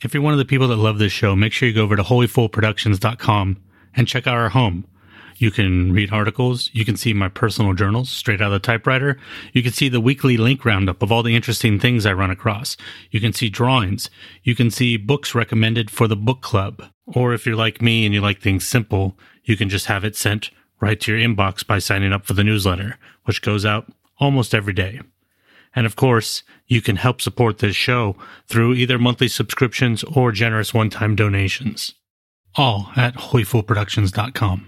If you're one of the people that love this show, make sure you go over to holyfoolproductions.com and check out our home. You can read articles. You can see my personal journals straight out of the typewriter. You can see the weekly link roundup of all the interesting things I run across. You can see drawings. You can see books recommended for the book club. Or if you're like me and you like things simple, you can just have it sent right to your inbox by signing up for the newsletter, which goes out almost every day. And of course, you can help support this show through either monthly subscriptions or generous one-time donations. All at holyfoolproductions.com.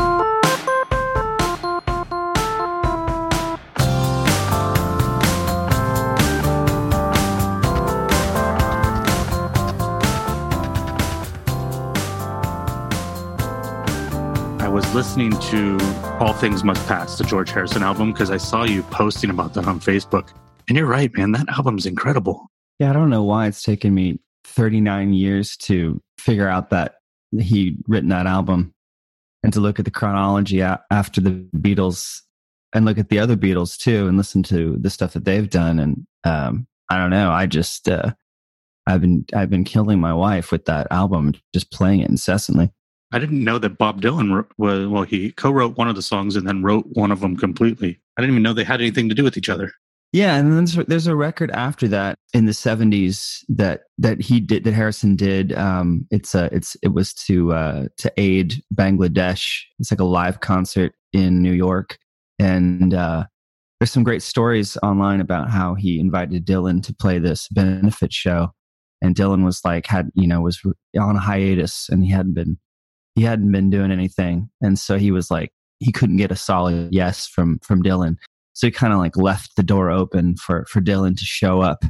I was listening to All Things Must Pass, the George Harrison album, because I saw you posting about that on Facebook. And you're right, man. That album's incredible. Yeah, I don't know why it's taken me 39 years to figure out that he'd written that album and to look at the chronology after the Beatles and look at the other Beatles too and listen to the stuff that they've done. And I don't know. I just I've been killing my wife with that album, just playing it incessantly. I didn't know that Bob Dylan he co-wrote one of the songs and then wrote one of them completely. I didn't even know they had anything to do with each other. Yeah, and then there's a record after that in the 70s that Harrison did. It was to aid Bangladesh. It's like a live concert in New York, and there's some great stories online about how he invited Dylan to play this benefit show, and Dylan was was on a hiatus and he hadn't been doing anything, and so he was like he couldn't get a solid yes from Dylan. So he kind of like left the door open for Dylan to show up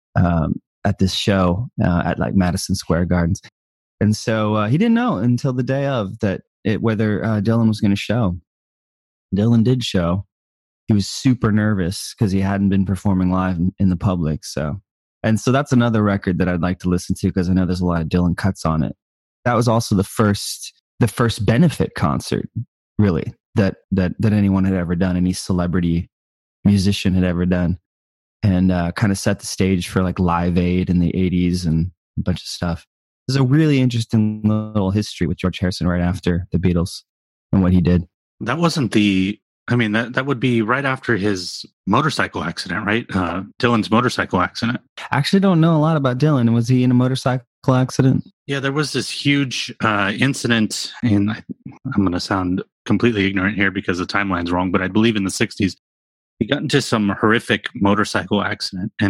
at this show at like Madison Square Gardens. And so he didn't know until the day of whether Dylan was going to show. Dylan did show. He was super nervous because he hadn't been performing live in the public. So that's another record that I'd like to listen to because I know there's a lot of Dylan cuts on it. That was also the first benefit concert, really, that anyone had ever done, any celebrity musician had ever done, and kind of set the stage for like Live Aid in the 80s and a bunch of stuff. There's a really interesting little history with George Harrison right after the Beatles and what he did. That wasn't that would be right after his motorcycle accident, right? Dylan's motorcycle accident. I actually don't know a lot about Dylan. Was he in a motorcycle accident? Yeah, there was this huge incident in, I'm going to sound completely ignorant here because the timeline's wrong, but I believe in the 60s, he got into some horrific motorcycle accident and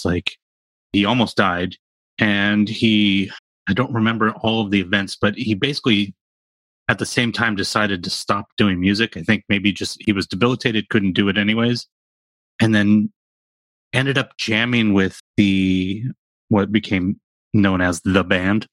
he almost died. And I don't remember all of the events, but he basically at the same time decided to stop doing music. I think maybe just he was debilitated, couldn't do it anyways. And then ended up jamming with what became known as the band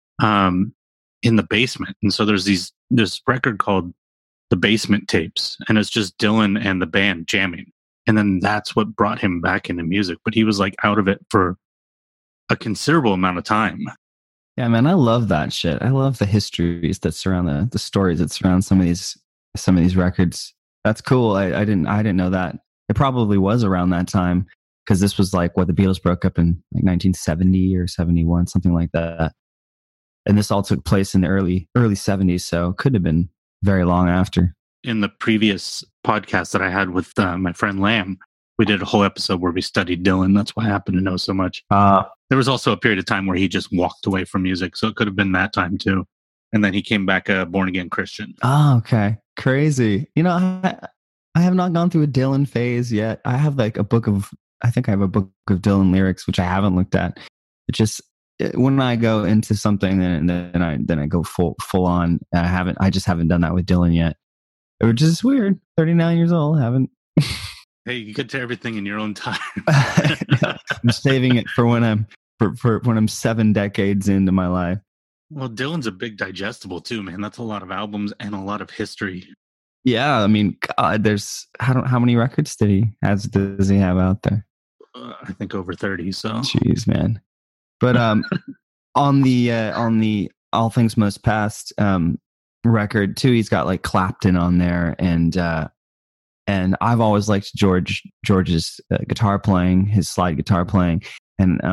in the basement. And so there's this record called The Basement Tapes, and it's just Dylan and the band jamming. And then that's what brought him back into music. But he was like out of it for a considerable amount of time. Yeah, man, I love that shit. I love the histories that surround the stories that surround some of these records. That's cool. I didn't know that. It probably was around that time because this was like what the Beatles broke up in like 1970 or 71, something like that. And this all took place in the early 70s, so it could have been very long after. In the previous podcast that I had with my friend Lamb, we did a whole episode where we studied Dylan. That's why I happen to know so much. There was also a period of time where he just walked away from music, so it could have been that time too. And then he came back a born-again Christian. Oh, okay. Crazy. You know, I have not gone through a Dylan phase yet. I have like I think I have a book of Dylan lyrics, which I haven't looked at. It just, when I go into something, then I go full on. I just haven't done that with Dylan yet. Which is weird. 39 years old, haven't. Hey, you get to everything in your own time. I'm saving it for when I'm 7 decades into my life. Well, Dylan's a big digestible too, man. That's a lot of albums and a lot of history. Yeah, I mean, God, there's how many records does he have out there? I think over 30. So, jeez, man. But on the All Things Must Pass record too, he's got like Clapton on there, and I've always liked George's guitar playing, his slide guitar playing, and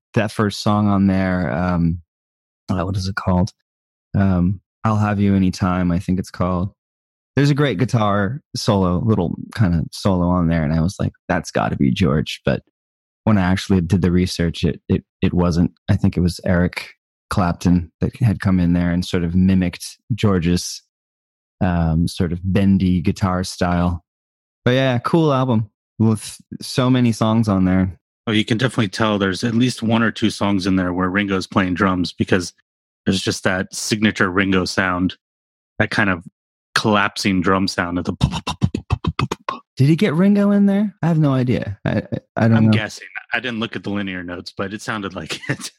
that first song on there. What is it called? I'll Have You Anytime, I think it's called. There's a great guitar solo, little kind of solo on there, and I was like, that's got to be George. But when I actually did the research, it wasn't. I think it was Eric Clapton that had come in there and sort of mimicked George's sort of bendy guitar style. But yeah, cool album with so many songs on there. Oh, you can definitely tell there's at least one or two songs in there where Ringo's playing drums, because there's just that signature Ringo sound, that kind of collapsing drum sound of the. Did he get Ringo in there? I have no idea. I don't know. I'm guessing. I didn't look at the linear notes, but it sounded like it.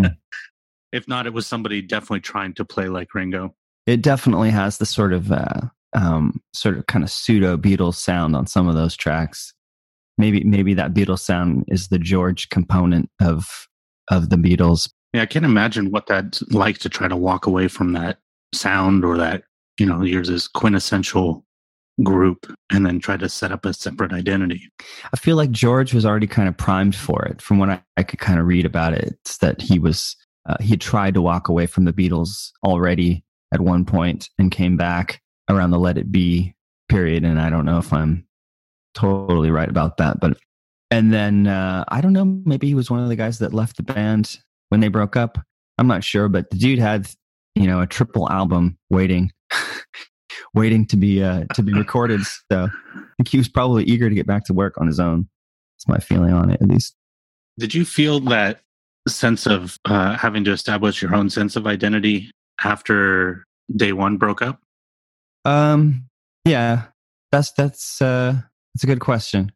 If not, it was somebody definitely trying to play like Ringo. It definitely has the sort of kind of pseudo Beatles sound on some of those tracks. Maybe that Beatles sound is the George component of the Beatles. Yeah, I can't imagine what that's like to try to walk away from that sound, or that, here's this quintessential group, and then try to set up a separate identity. I feel like George was already kind of primed for it. From what I could kind of read about it, it's that he tried to walk away from the Beatles already at one point and came back around the Let It Be period. And I don't know if I'm totally right about that, and then I don't know, maybe he was one of the guys that left the band when they broke up. I'm not sure, but the dude had, a triple album waiting to be recorded. So I think he was probably eager to get back to work on his own. That's my feeling on it, at least. Did you feel that sense of having to establish your own sense of identity after Day One broke up? Yeah, that's a good question.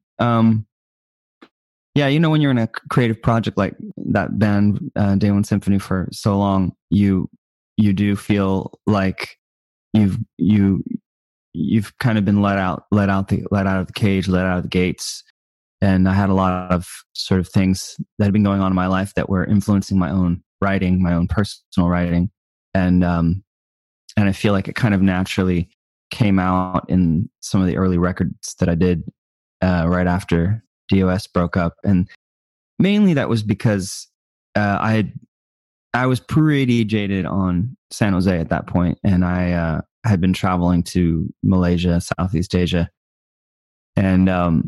Yeah, when you're in a creative project like that band, Day One Symphony, for so long, you do feel like you've kind of been let out of the cage, let out of the gates. And I had a lot of sort of things that had been going on in my life that were influencing my own writing, my own personal writing, and I feel like it kind of naturally came out in some of the early records that I did right after DOS broke up. And mainly that was because I was pretty jaded on San Jose at that point, and I had been traveling to Malaysia, Southeast Asia, and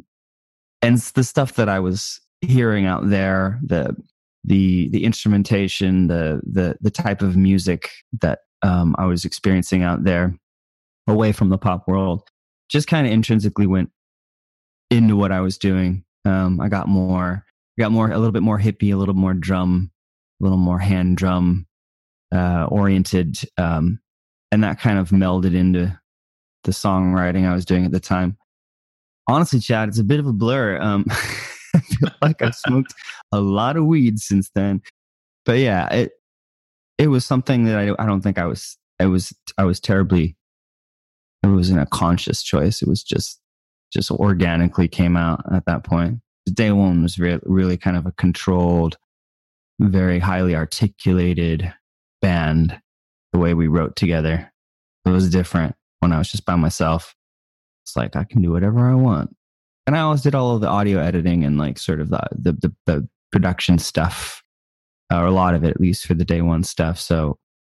the stuff that I was hearing out there, the instrumentation, the type of music that I was experiencing out there, away from the pop world, just kind of intrinsically went into what I was doing. I got a little bit more hippie, a little more drum, a little more hand drum oriented, and that kind of melded into the songwriting I was doing at the time. Honestly, Chad, it's a bit of a blur. I feel like I've smoked a lot of weed since then, but yeah, it was something that I don't think I was terribly. It wasn't a conscious choice. It was just organically came out at that point. Day One was really kind of a controlled, very highly articulated band. The way we wrote together, it was different when I was just by myself. It's like I can do whatever I want, and I always did all of the audio editing and like sort of the production stuff, or a lot of it at least for the Day One stuff. So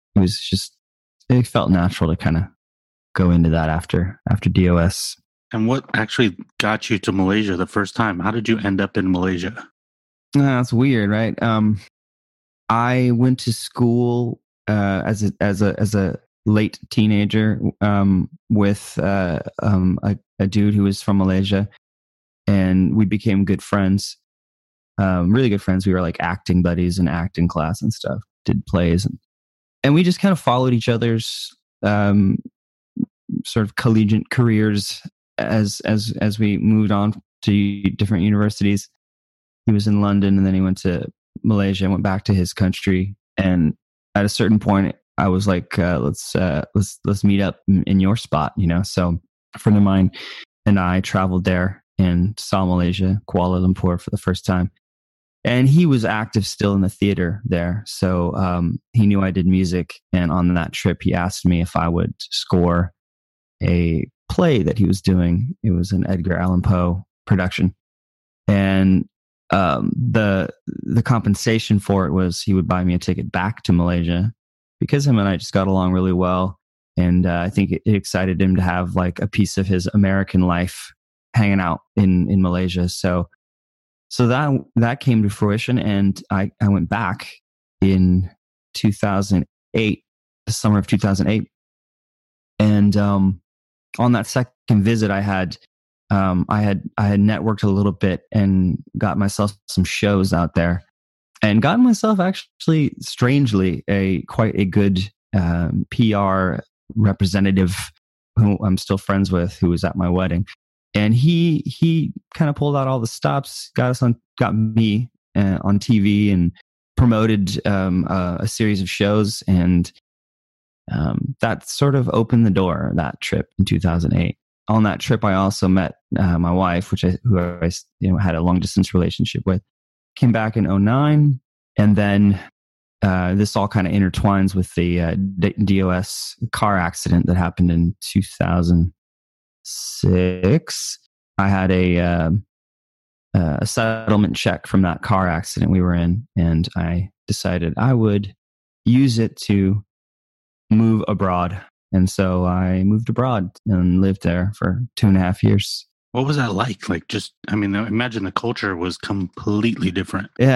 it felt natural to kind of go into that after DOS. And what actually got you to Malaysia the first time? How did you end up in Malaysia? That's weird, right? I went to school as a late teenager with a dude who was from Malaysia, and we became good friends, really good friends. We were like acting buddies in acting class and stuff. Did plays, and we just kind of followed each other's sort of collegiate careers as we moved on to different universities. He was in London, and then he went to Malaysia and went back to his country. And at a certain point, I was like, let's meet up in your spot, So a friend of mine and I traveled there and saw Malaysia, Kuala Lumpur, for the first time. And he was active still in the theater there. So he knew I did music. And on that trip, he asked me if I would score a play that he was doing. It was an Edgar Allan Poe production. And the compensation for it was he would buy me a ticket back to Malaysia because him and I just got along really well. And I think it excited him to have like a piece of his American life hanging out in Malaysia. So that came to fruition, and I went back in 2008, the summer of 2008, and on that second visit, I had networked a little bit and got myself some shows out there, and got myself actually strangely quite a good PR representative who I'm still friends with, who was at my wedding. And he kind of pulled out all the stops, got me on TV, and promoted a series of shows, and that sort of opened the door. That trip in 2008. On that trip, I also met my wife, who I had a long distance relationship with. Came back in 2009, and then this all kind of intertwines with the DOS car accident that happened in 2006. I had a settlement check from that car accident we were in, and I decided I would use it to move abroad. And so I moved abroad and lived there for 2.5 years. What was that like? Like, imagine the culture was completely different. Yeah,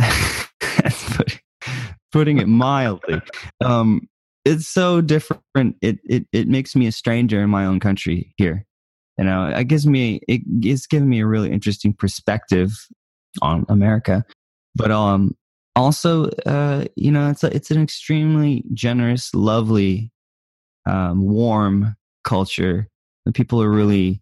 putting it mildly. It's so different. It makes me a stranger in my own country here. It's given me a really interesting perspective on America, but also it's an extremely generous, lovely, warm culture. The people are really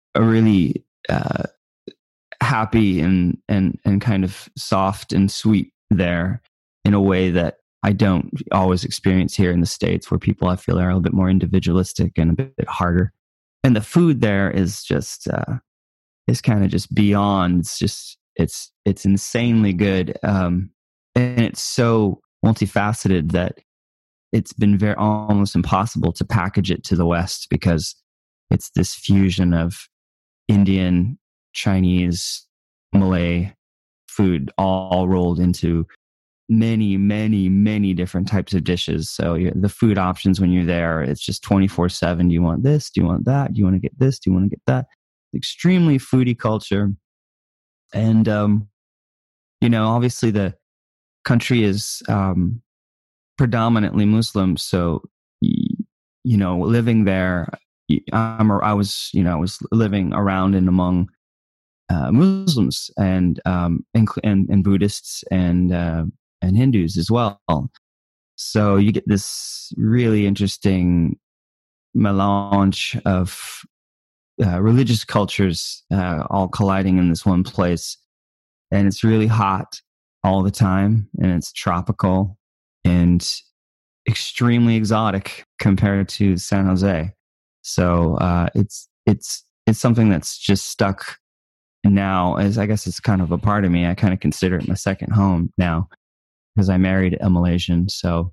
happy and kind of soft and sweet there in a way that I don't always experience here in the States, where people I feel are a little bit more individualistic and a bit harder. And the food there is just is kind of just beyond. It's insanely good, and it's so multifaceted that it's been almost impossible to package it to the West, because it's this fusion of Indian, Chinese, Malay food all rolled into many, many, many different types of dishes. So the food options when you're there, it's just 24/7. Do you want this? Do you want that? Do you want to get this? Do you want to get that? Extremely foodie culture. And, obviously the country is predominantly Muslim. So, living there, I was living around and among Muslims and Buddhists and Hindus as well. So you get this really interesting melange of religious cultures all colliding in this one place. And it's really hot all the time, and it's tropical and extremely exotic compared to San Jose. So it's something that's just stuck now, as I guess it's kind of a part of me. I kind of consider it my second home now, because I married a Malaysian. So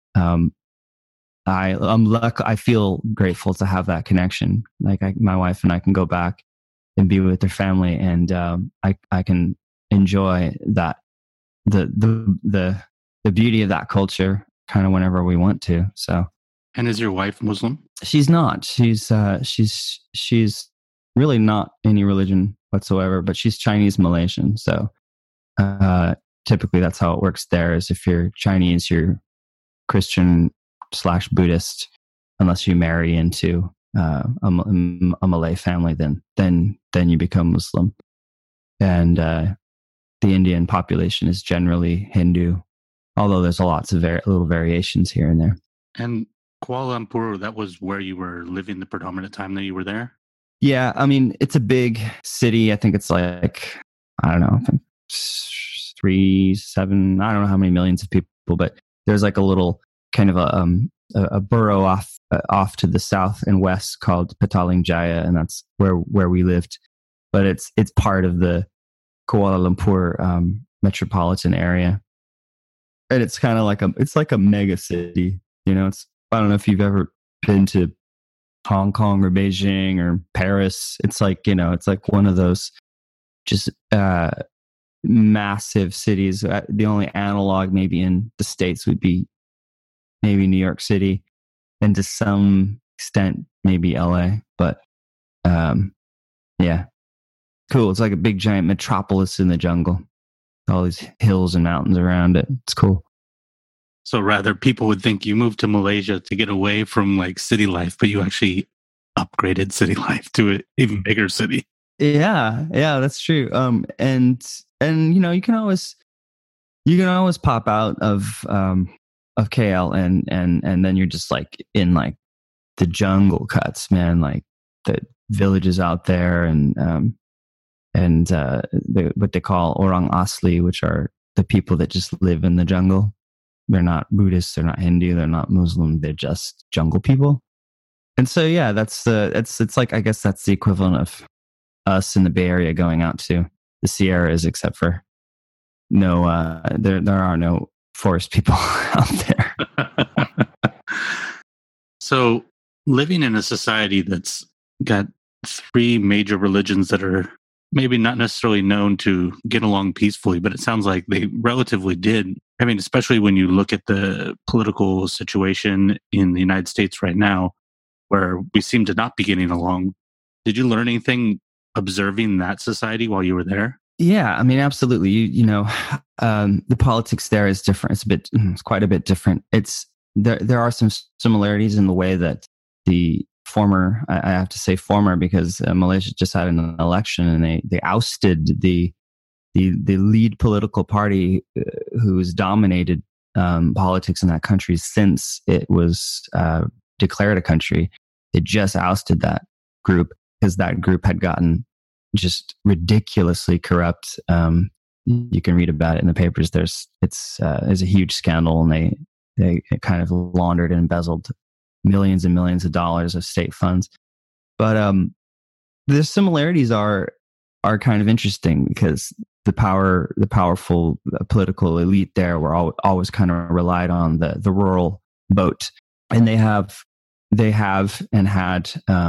I feel grateful to have that connection. Like my wife and I can go back and be with their family, and I can enjoy that the beauty of that culture kind of whenever we want to. So. And is your wife Muslim? She's not. She's really not any religion whatsoever, but she's Chinese Malaysian. So typically that's how it works there, is if you're Chinese, you're Christian/Buddhist, unless you marry into a Malay family, then you become Muslim. And the Indian population is generally Hindu, although there's lots of little variations here and there. And Kuala Lumpur, that was where you were living the predominant time that you were there? Yeah, I mean, it's a big city. I think it's like, I don't know, 7, I don't know how many millions of people, but there's like a little kind of a borough off to the south and west called Petaling Jaya, and that's where we lived. But it's part of the Kuala Lumpur metropolitan area, and it's kind of like a mega city. I don't know if you've ever been to Hong Kong or Beijing or Paris. It's like, it's like one of those just massive cities. The only analog maybe in the States would be maybe New York City, and to some extent maybe LA. But yeah, cool. It's like a big giant metropolis in the jungle. All these hills and mountains around it. It's cool. So rather, people would think you moved to Malaysia to get away from like city life, but you actually upgraded city life to an even bigger city. Yeah, that's true. And you know, you can always pop out of KL and then you're just like in like the jungle cuts, man, like the villages out there and what they call Orang Asli, which are the people that just live in the jungle. They're not Buddhists, they're not Hindu, they're not Muslim, they're just jungle people. And so yeah, it's like, I guess that's the equivalent of us in the Bay Area going out to the Sierras, except for no there are no forest people out there. So living in a society that's got three major religions that are maybe not necessarily known to get along peacefully, but it sounds like they relatively did. I mean, especially when you look at the political situation in the United States right now, where we seem to not be getting along. Did you learn anything observing that society while you were there? Yeah, I mean, absolutely. You know, the politics there is different. It's quite a bit different. There are some similarities in the way that the former, I have to say former, because Malaysia just had an election and they ousted the lead political party who has dominated politics in that country since it was declared a country. It just ousted that group because that group had gotten just ridiculously corrupt. You can read about it in the papers. There's a huge scandal, and they kind of laundered and embezzled millions and millions of dollars of state funds. But the similarities are kind of interesting because the powerful political elite there were always kind of relied on the rural vote, and they have and had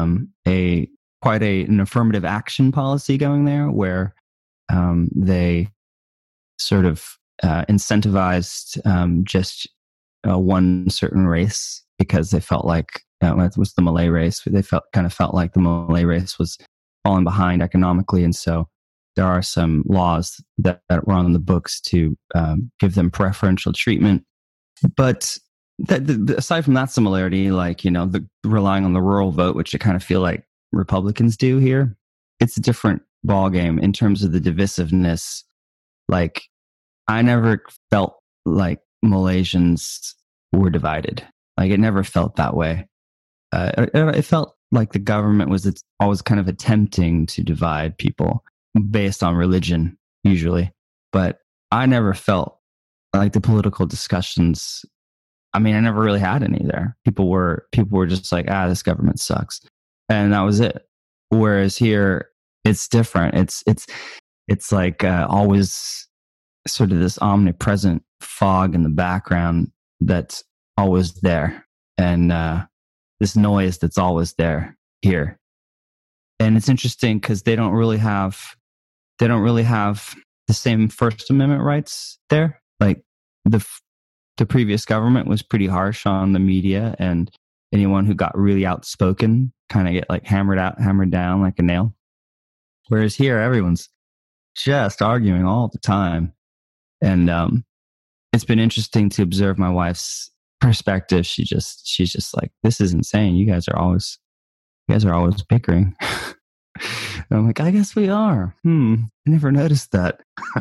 quite an affirmative action policy going there, where they sort of incentivized just one certain race, because they felt like it was the Malay race. They kind of felt like the Malay race was falling behind economically, and so there are some laws that were on the books to give them preferential treatment. But aside from that similarity, like, you know, the relying on the rural vote, which I kind of feel like Republicans do here, it's a different ballgame in terms of the divisiveness. Like, I never felt like Malaysians were divided. Like, it never felt that way. It felt like the government was always kind of attempting to divide people based on religion, usually. But I never felt like the political discussions. I mean, I never really had any there. People were just like, this government sucks, and that was it. Whereas here, it's different. It's like always sort of this omnipresent fog in the background that's always there, and this noise that's always there here. And it's interesting because they don't really have the same First Amendment rights there. Like the previous government was pretty harsh on the media, and anyone who got really outspoken kind of get like hammered down like a nail. Whereas here, everyone's just arguing all the time. And it's been interesting to observe my wife's perspective. She's just like, this is insane. You guys are always bickering. And I'm like, I guess we are. I never noticed that.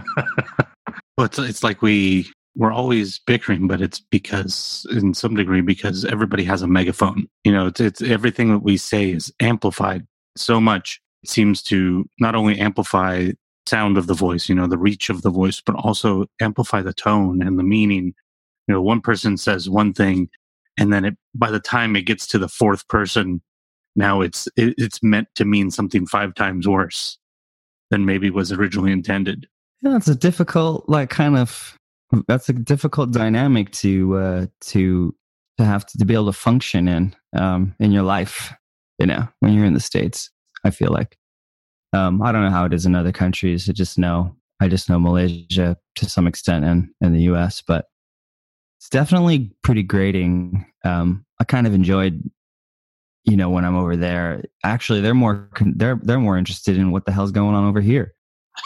Well, it's like we're always bickering, but it's because, in some degree, because everybody has a megaphone. You know, it's everything that we say is amplified so much. It seems to not only amplify sound of the voice, you know, the reach of the voice, but also amplify the tone and the meaning. You know, one person says one thing, and then by the time it gets to the fourth person, now it's meant to mean something 5 times worse than maybe was originally intended. Yeah, it's a difficult, that's a difficult dynamic to have to be able to function in your life, you know, when you're in the States. I feel like I don't know how it is in other countries. I just know I just know Malaysia to some extent and the US, but it's definitely pretty grating. I kind of enjoyed, when I'm over there. Actually, they're more interested in what the hell's going on over here.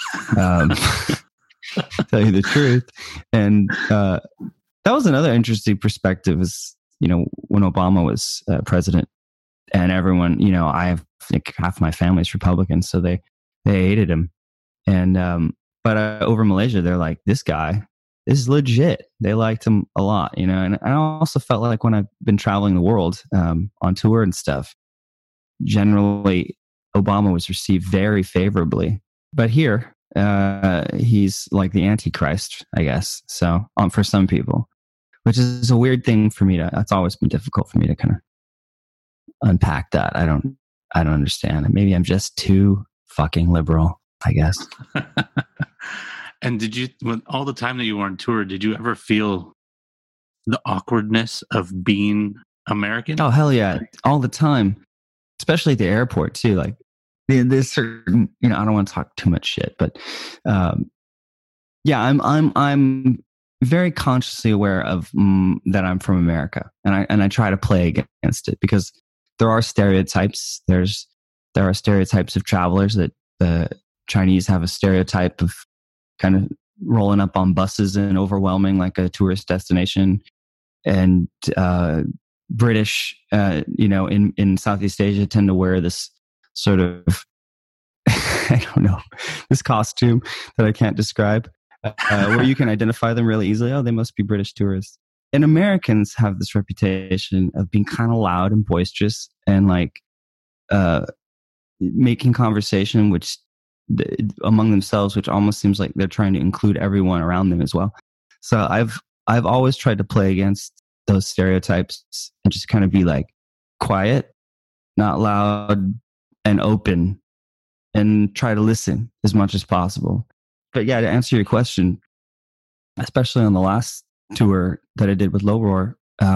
Tell you the truth. And that was another interesting perspective is, when Obama was president and everyone, I think half my family's Republican, so they hated him. And, but over Malaysia, they're like, this guy is legit. They liked him a lot, and I also felt like when I've been traveling the world on tour and stuff, generally Obama was received very favorably. But here, he's like the Antichrist, I guess. So for some people, which is a weird thing for me it's always been difficult for me to kind of unpack that. I don't understand. Maybe I'm just too fucking liberal, I guess. And with all the time that you were on tour, did you ever feel the awkwardness of being American? Oh, hell yeah. All the time. Especially at the airport too. Like there's certain, I don't want to talk too much shit, but yeah, I'm very consciously aware of that I'm from America, and I try to play against it because there are stereotypes. There are stereotypes of travelers that the Chinese have a stereotype of kind of rolling up on buses and overwhelming like a tourist destination, and British, in Southeast Asia tend to wear this sort of, I don't know, this costume that I can't describe, where you can identify them really easily. Oh, they must be British tourists. And Americans have this reputation of being kind of loud and boisterous and like making conversation, which among themselves, which almost seems like they're trying to include everyone around them as well. So I've always tried to play against those stereotypes and just kind of be like quiet, not loud, and open, and try to listen as much as possible. But yeah, to answer your question, especially on the last tour that I did with Low Roar,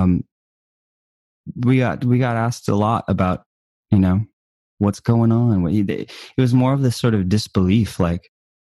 we got asked a lot about, what's going on. It was more of this sort of disbelief, like,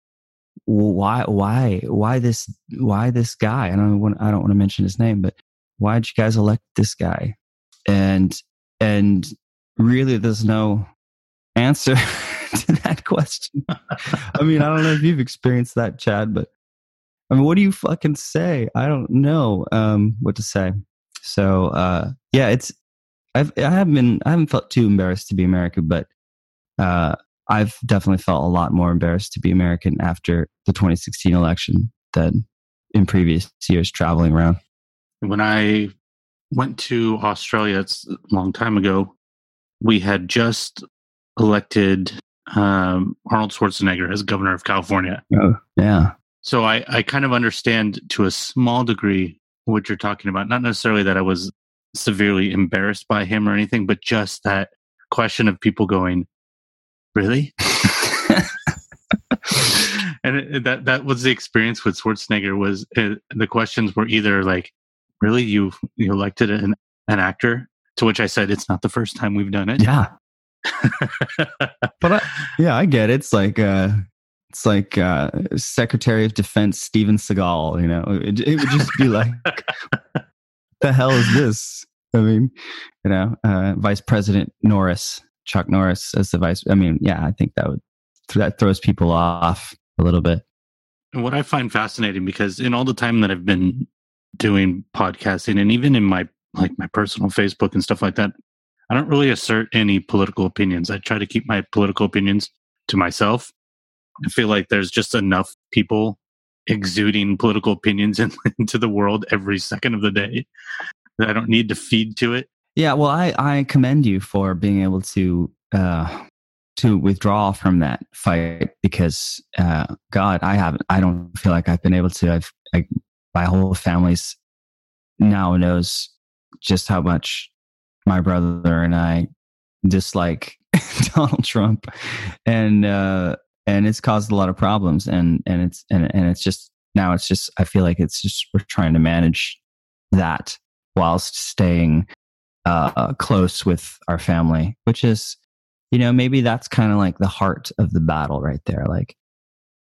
why this guy? I don't want to mention his name, but why'd you guys elect this guy? And really, there's no answer to that question. I mean, I don't know if you've experienced that, Chad, but I mean, what do you fucking say? I don't know what to say. So yeah, I haven't felt too embarrassed to be American, but I've definitely felt a lot more embarrassed to be American after the 2016 election than in previous years traveling around. When I went to Australia, it's a long time ago, we had just elected Arnold Schwarzenegger as governor of California. Oh, yeah. So I kind of understand to a small degree what you're talking about. Not necessarily that I was severely embarrassed by him or anything, but just that question of people going, really? And that was the experience with Schwarzenegger. Was the questions were either like, really, you elected an actor? To which I said, it's not the first time we've done it. Yeah. But I get it. It's like Secretary of Defense Steven Seagal. It would just be like, the hell is this? I mean, Vice President Chuck Norris as the vice. I mean, yeah, I think that throws people off a little bit. And what I find fascinating, because in all the time that I've been doing podcasting, and even in my personal Facebook and stuff like that, I don't really assert any political opinions. I try to keep my political opinions to myself. I feel like there's just enough people exuding political opinions into the world every second of the day that I don't need to feed to it. Yeah, well, I commend you for being able to withdraw from that fight because, God, I don't feel like I've been able to. My whole family's now knows just how much my brother and I dislike Donald Trump, and it's caused a lot of problems, and it's just I feel like it's just we're trying to manage that whilst staying close with our family, which is, maybe that's kind of like the heart of the battle right there. Like,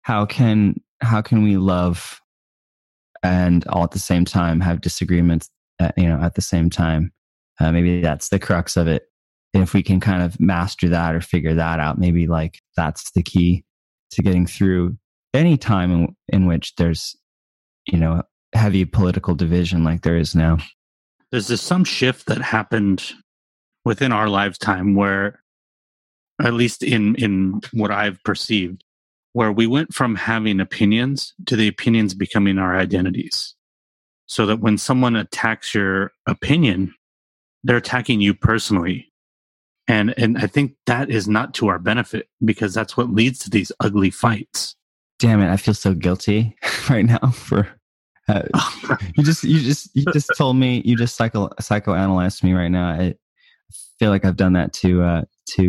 how can we love and all at the same time have disagreements at the same time? Maybe that's the crux of it. And if we can kind of master that or figure that out, maybe like that's the key to getting through any time in which there's, heavy political division like there is now. There's some shift that happened within our lifetime where, at least in what I've perceived, where we went from having opinions to the opinions becoming our identities. So that when someone attacks your opinion, they're attacking you personally. And I think that is not to our benefit, because that's what leads to these ugly fights. Damn it, I feel so guilty right now for you just told me, you just psychoanalyzed me right now. I feel like I've done that to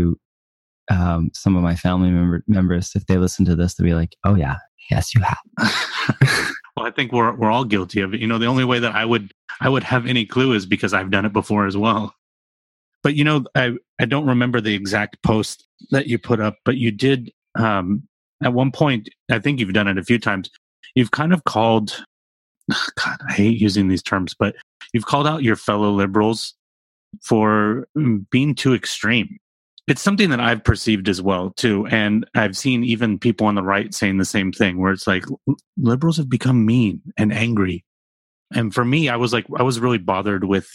some of my family members. If they listen to this, they'll be like, "Oh yeah, yes, you have." Well, I think we're all guilty of it. The only way that I would have any clue is because I've done it before as well. But I don't remember the exact post that you put up, but you did at one point. I think you've done it a few times. You've kind of called. God, I hate using these terms, but you've called out your fellow liberals for being too extreme. It's something that I've perceived as well too, and I've seen even people on the right saying the same thing, where it's like liberals have become mean and angry. And for me, I was really bothered with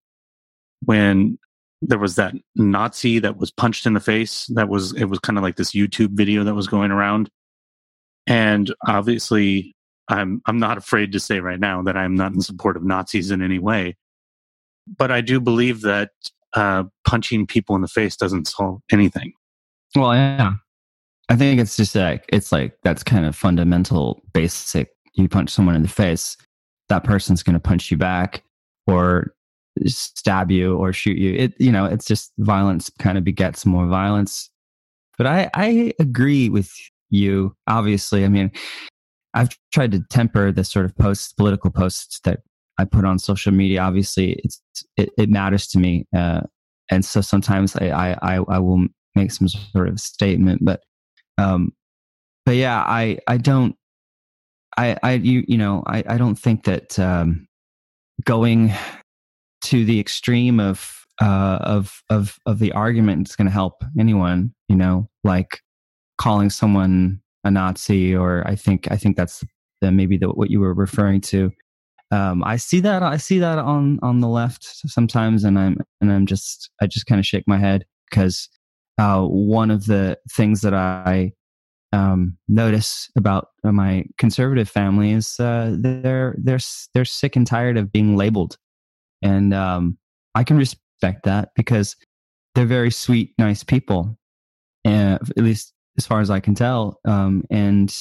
when there was that Nazi that was punched in the face. It was kind of like this YouTube video that was going around, and obviously, I'm not afraid to say right now that I'm not in support of Nazis in any way, but I do believe that punching people in the face doesn't solve anything. Well, yeah, I think it's just like that's kind of fundamental, basic. You punch someone in the face, that person's going to punch you back, or stab you, or shoot you. It's just violence kind of begets more violence. But I agree with you. Obviously, I mean, I've tried to temper the sort of political posts that I put on social media. Obviously, it matters to me, and so sometimes I will make some sort of statement. But yeah, I don't think that going to the extreme of the argument is going to help anyone. Like calling someone a Nazi, or I think that's maybe what you were referring to. I see that on the left sometimes, and I just kind of shake my head, because one of the things that I notice about my conservative family is they're sick and tired of being labeled, and I can respect that, because they're very sweet, nice people, at least as far as I can tell. And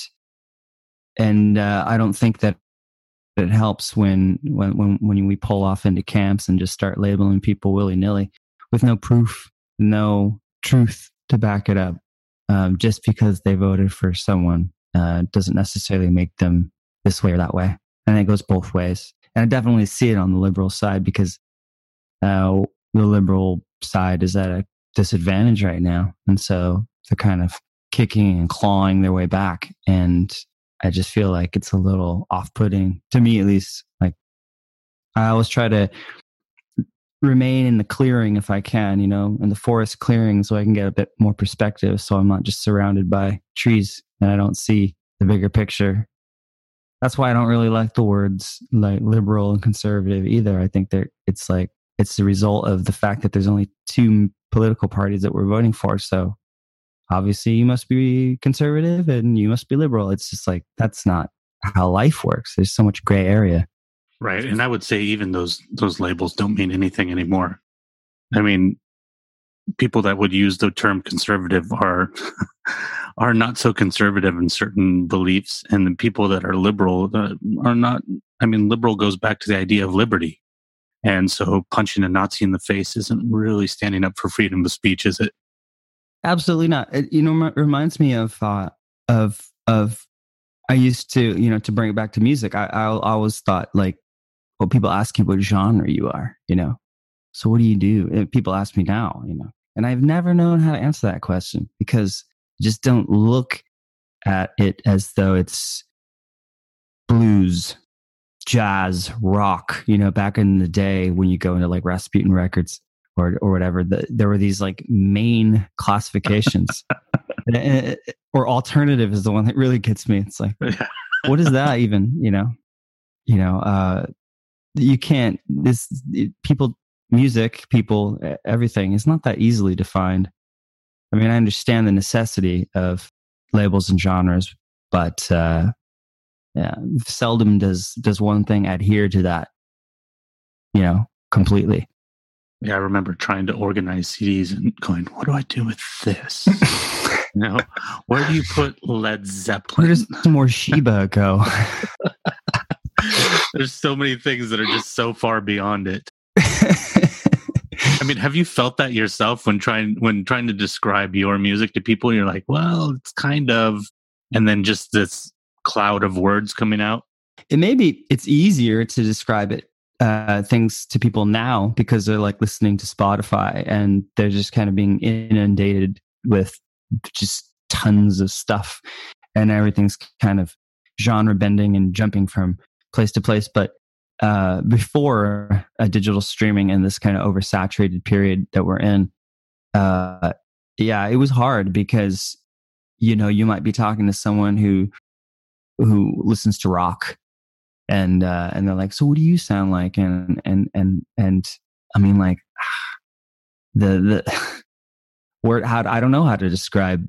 I don't think that it helps when we pull off into camps and just start labeling people willy-nilly with no proof, no truth to back it up. Just because they voted for someone doesn't necessarily make them this way or that way. And it goes both ways. And I definitely see it on the liberal side, because the liberal side is at a disadvantage right now. And so they're kind of kicking and clawing their way back. And I just feel like it's a little off-putting, to me at least. Like, I always try to remain in the clearing if I can, in the forest clearing, so I can get a bit more perspective, so I'm not just surrounded by trees and I don't see the bigger picture. That's why I don't really like the words like liberal and conservative either. I think it's the result of the fact that there's only two political parties that we're voting for. So obviously you must be conservative and you must be liberal. It's just like, that's not how life works. There's so much gray area. Right. And I would say even those labels don't mean anything anymore. I mean, people that would use the term conservative are not so conservative in certain beliefs, and the people that are liberal are not. I mean, liberal goes back to the idea of liberty. And so punching a Nazi in the face isn't really standing up for freedom of speech, is it? Absolutely not. It reminds me of I used to, to bring it back to music. I always thought, like, well, people ask you what genre you are, so what do you do? And people ask me now, and I've never known how to answer that question, because I just don't look at it as though it's blues, jazz, rock. Back in the day when you go into like Rasputin Records or whatever, there were these like main classifications. Or alternative is the one that really gets me. It's like, what is that even? You can't. Music, people, everything is not that easily defined. I mean, I understand the necessity of labels and genres, but seldom does one thing adhere to that, completely. Yeah, I remember trying to organize CDs and going, what do I do with this? Where do you put Led Zeppelin? Where does some more Sheba go? There's so many things that are just so far beyond it. I mean, have you felt that yourself when trying to describe your music to people? You're like, well, it's kind of, and then just this cloud of words coming out. It's easier to describe it things to people now because they're like listening to Spotify and they're just kind of being inundated with just tons of stuff, and everything's kind of genre bending and jumping from place to place. But before digital streaming and this kind of oversaturated period that we're in, it was hard because you might be talking to someone who listens to rock, and they're like, so what do you sound like? And I mean, like, the word, I don't know how to describe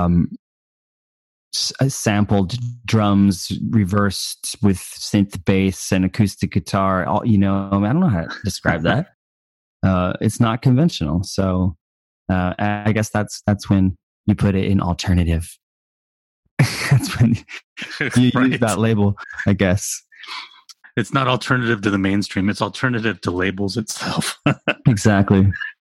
sampled drums reversed with synth bass and acoustic guitar. I don't know how to describe that. It's not conventional. So I guess that's when you put it in alternative. That's when you Right. use that label, I guess. It's not alternative to the mainstream. It's alternative to labels itself. Exactly.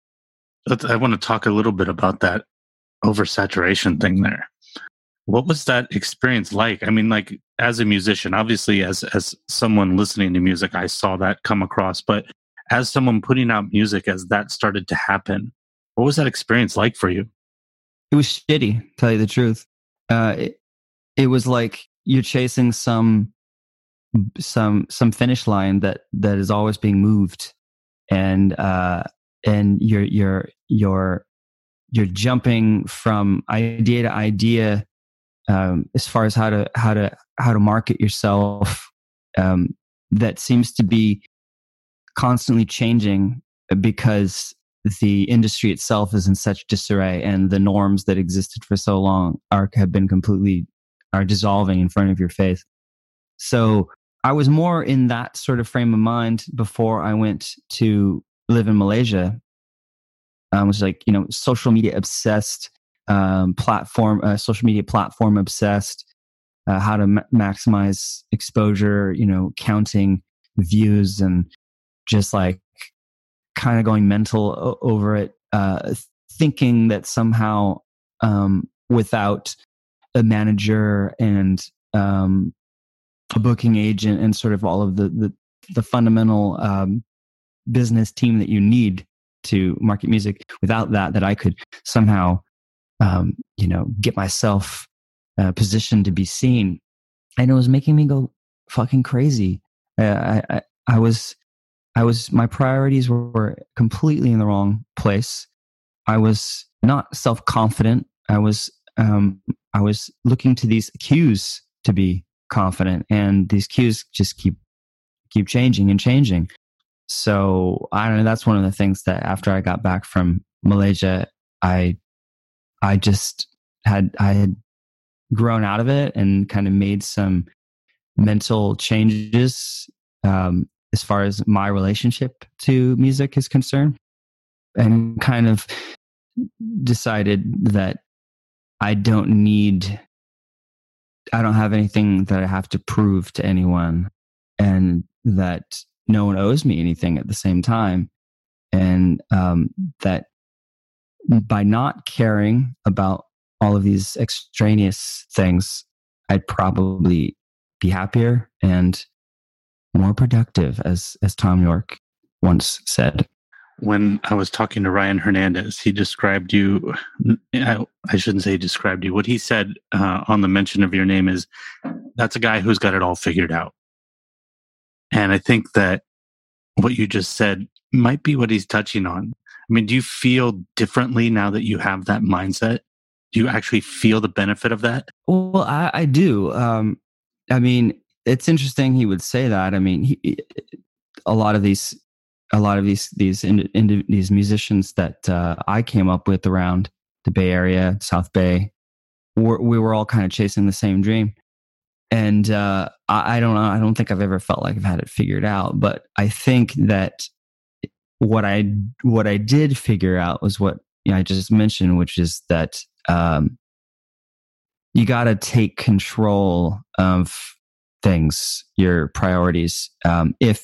I want to talk a little bit about that oversaturation thing there. What was that experience like? I mean, like, as a musician, obviously, as someone listening to music, I saw that come across. But as someone putting out music, as that started to happen, what was that experience like for you? It was shitty, to tell you the truth. It was like you're chasing some finish line that is always being moved, and you're jumping from idea to idea as far as how to market yourself. That seems to be constantly changing because the industry itself is in such disarray, and the norms that existed for so long are dissolving in front of your face. So I was more in that sort of frame of mind before I went to live in Malaysia. I was like, social media obsessed, social media platform obsessed, how to maximize exposure, counting views and just like kind of going mental over it, thinking that somehow without a manager and a booking agent and sort of all of the fundamental business team that you need to market music, without that I could somehow get myself positioned to be seen. And it was making me go fucking crazy. I was my priorities were completely in the wrong place. I was not self-confident. I was looking to these cues to be confident, and these cues just keep changing and changing. So I don't know. That's one of the things that after I got back from Malaysia, I had grown out of it and kind of made some mental changes as far as my relationship to music is concerned, and kind of decided that I don't have anything that I have to prove to anyone, and that no one owes me anything at the same time. And that by not caring about all of these extraneous things, I'd probably be happier and more productive, as Tom York once said. when I was talking to Ryan Hernandez, he described you. I shouldn't say described you. What he said on the mention of your name is, that's a guy who's got it all figured out. And I think that what you just said might be what he's touching on. I mean, do you feel differently now that you have that mindset? Do you actually feel the benefit of that? Well, I do. I mean, it's interesting he would say that. I mean, a lot of these musicians that I came up with around the Bay Area, South Bay, we were all kind of chasing the same dream. And I don't know. I don't think I've ever felt like I've had it figured out. But I think that what I did figure out was what I just mentioned, which is that you got to take control of things, your priorities. If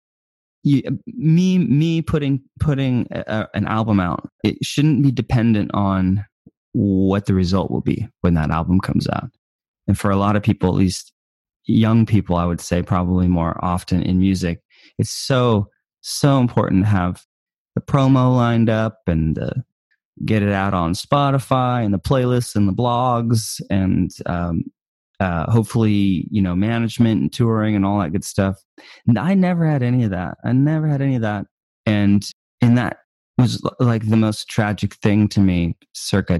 me putting an album out, it shouldn't be dependent on what the result will be when that album comes out. And for a lot of people, at least young people, I would say probably more often in music, it's so important to have the promo lined up and get it out on Spotify and the playlists and the blogs and hopefully, management and touring and all that good stuff. And I never had any of that. And that was like the most tragic thing to me circa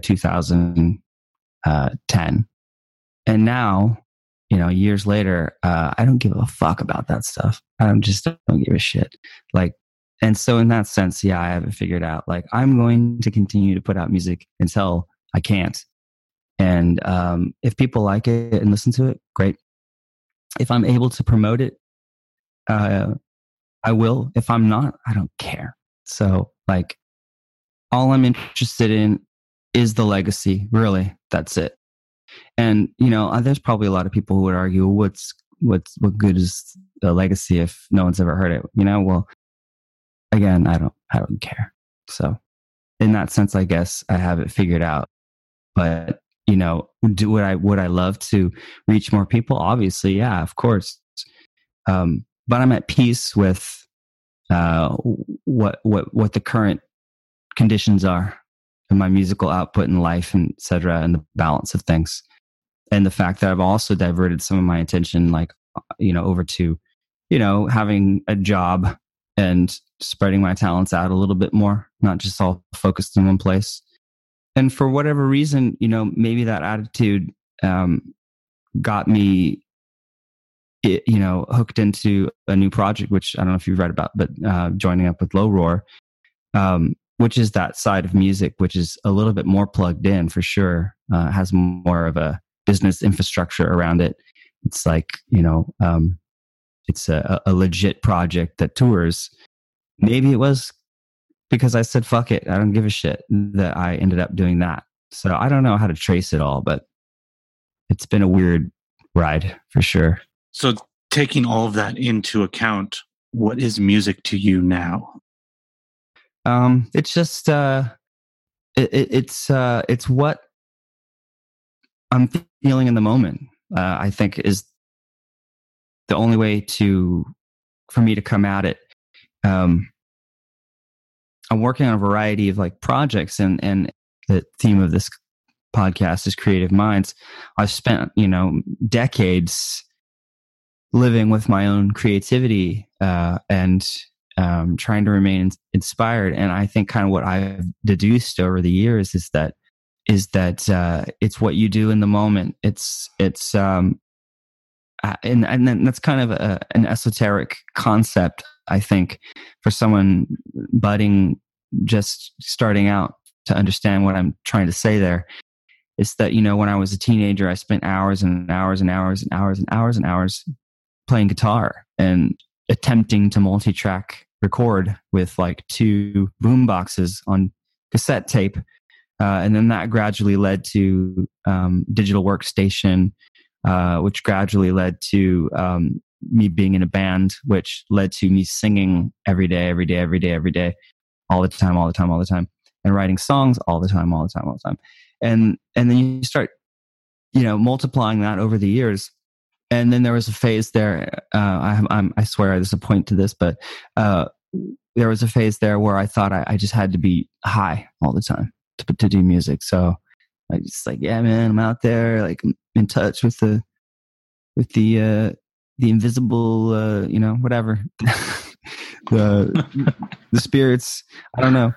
2010. And now, years later, I don't give a fuck about that stuff. I don't give a shit. And so in that sense, yeah, I have it figured out. Like, I'm going to continue to put out music until I can't. And if people like it and listen to it, great. If I'm able to promote it, I will. If I'm not, I don't care. So, all I'm interested in is the legacy. Really, that's it. And there's probably a lot of people who would argue, what good is the legacy if no one's ever heard it? Well, again, I don't care. So, in that sense, I guess I have it figured out. But would I love to reach more people? Obviously, yeah, of course. But I'm at peace with what the current conditions are in my musical output in life, and et cetera, and the balance of things, and the fact that I've also diverted some of my attention, over to, having a job and spreading my talents out a little bit more, not just all focused in one place. And for whatever reason, maybe that attitude got me, hooked into a new project, which I don't know if you've read about, but joining up with Low Roar, which is that side of music, which is a little bit more plugged in for sure, has more of a business infrastructure around it. It's it's a legit project that tours. Maybe it was because I said, fuck it, I don't give a shit, that I ended up doing that. So I don't know how to trace it all, but it's been a weird ride for sure. So taking all of that into account, what is music to you now? It's just, it's what I'm feeling in the moment. I think is the only way for me to come at it. I'm working on a variety of projects, and the theme of this podcast is creative minds. I've spent, decades living with my own creativity, and trying to remain inspired. And I think kind of what I've deduced over the years is that it's what you do in the moment. And then that's kind of an esoteric concept, I think, for someone budding, just starting out, to understand what I'm trying to say there. It's that, when I was a teenager, I spent hours and hours and hours and hours and hours and hours playing guitar and attempting to multi-track record with 2 boom boxes on cassette tape. And then that gradually led to digital workstation, which gradually led to me being in a band, which led to me singing every day, all the time, and writing songs all the time. And then you start, multiplying that over the years. And then there was a phase there. I swear there's a point to this, but there was a phase there where I thought I just had to be high all the time to do music. So I just like, yeah, man, I'm out there, like I'm in touch with the invisible, whatever, the spirits. I don't know.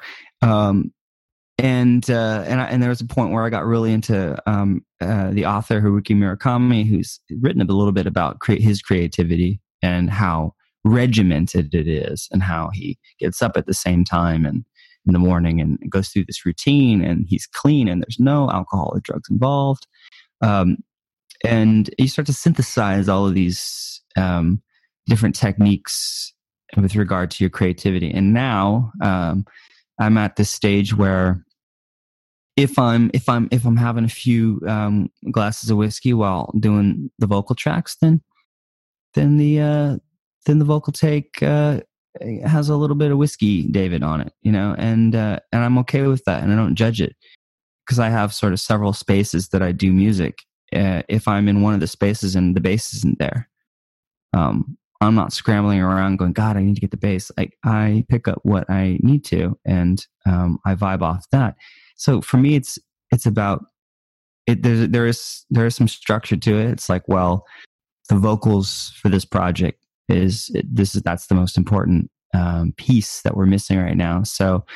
And there was a point where I got really into the author Haruki Murakami, who's written a little bit about his creativity and how regimented it is, and how he gets up at the same time and in the morning and goes through this routine, and he's clean and there's no alcohol or drugs involved. And you start to synthesize all of these different techniques with regard to your creativity. And now I'm at this stage where if I'm having a few glasses of whiskey while doing the vocal tracks, then the vocal take has a little bit of whiskey David on it, and I'm okay with that, and I don't judge it, because I have sort of several spaces that I do music. If I'm in one of the spaces and the bass isn't there, I'm not scrambling around going, God, I need to get the bass. I pick up what I need to, and I vibe off that. So for me, it's about it. There is some structure to it. It's like, well, the vocals for this project that's the most important piece that we're missing right now. So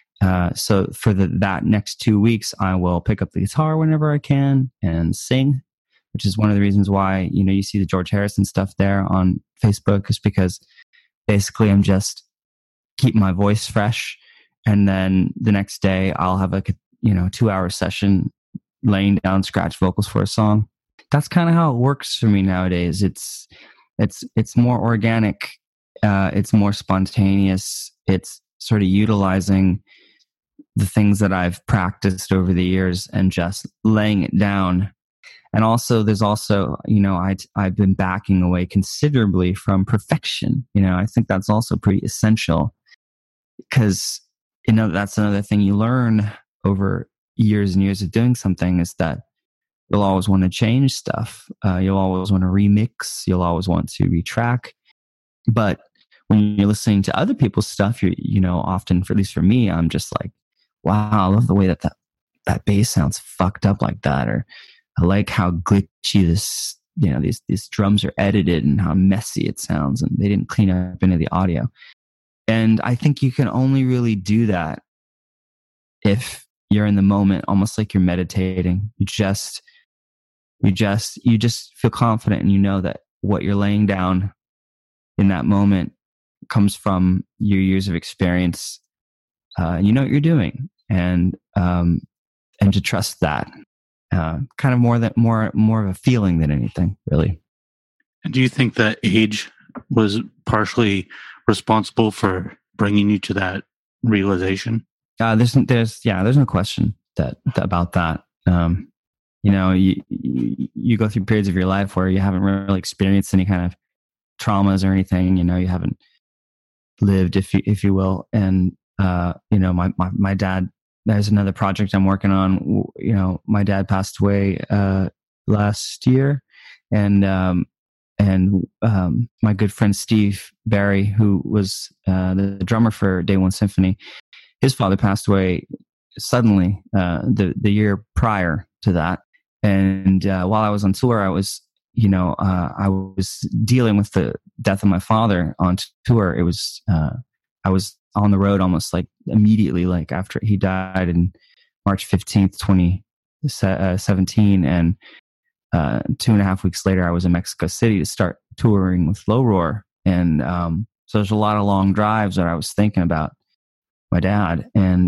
for that next 2 weeks, I will pick up the guitar whenever I can and sing, which is one of the reasons why, you see the George Harrison stuff there on Facebook, is because basically I'm just keeping my voice fresh. And then the next day I'll have a 2-hour session laying down scratch vocals for a song. That's kind of how it works for me nowadays. It's more organic. It's more spontaneous. It's sort of utilizing the things that I've practiced over the years and just laying it down. And also, there's also, I've been backing away considerably from perfection. I think that's also pretty essential, because, that's another thing you learn over years and years of doing something, is that you'll always want to change stuff. You'll always want to remix. You'll always want to retrack. But when you're listening to other people's stuff, often, at least for me, I'm just like, wow, I love the way that bass sounds fucked up like that. Or I like how glitchy this, these drums are edited and how messy it sounds, and they didn't clean up any of the audio. And I think you can only really do that if you're in the moment, almost like you're meditating. You just feel confident, and you know that what you're laying down in that moment comes from your years of experience. You know what you're doing, and to trust that. Kind of more of a feeling than anything, really. And do you think that age was partially responsible for bringing you to that realization? There's no question about that. You go through periods of your life where you haven't really experienced any kind of traumas or anything. You haven't lived, if you will. And my dad. There's another project I'm working on. My dad passed away last year, and my good friend Steve Barry, who was the drummer for Day One Symphony, his father passed away suddenly the year prior to that. And while I was on tour, I was dealing with the death of my father on tour. It was I was on the road almost like immediately, like after he died in March 15th, 2017. And 2.5 weeks later, I was in Mexico City to start touring with Low Roar. And so there's a lot of long drives that I was thinking about my dad. And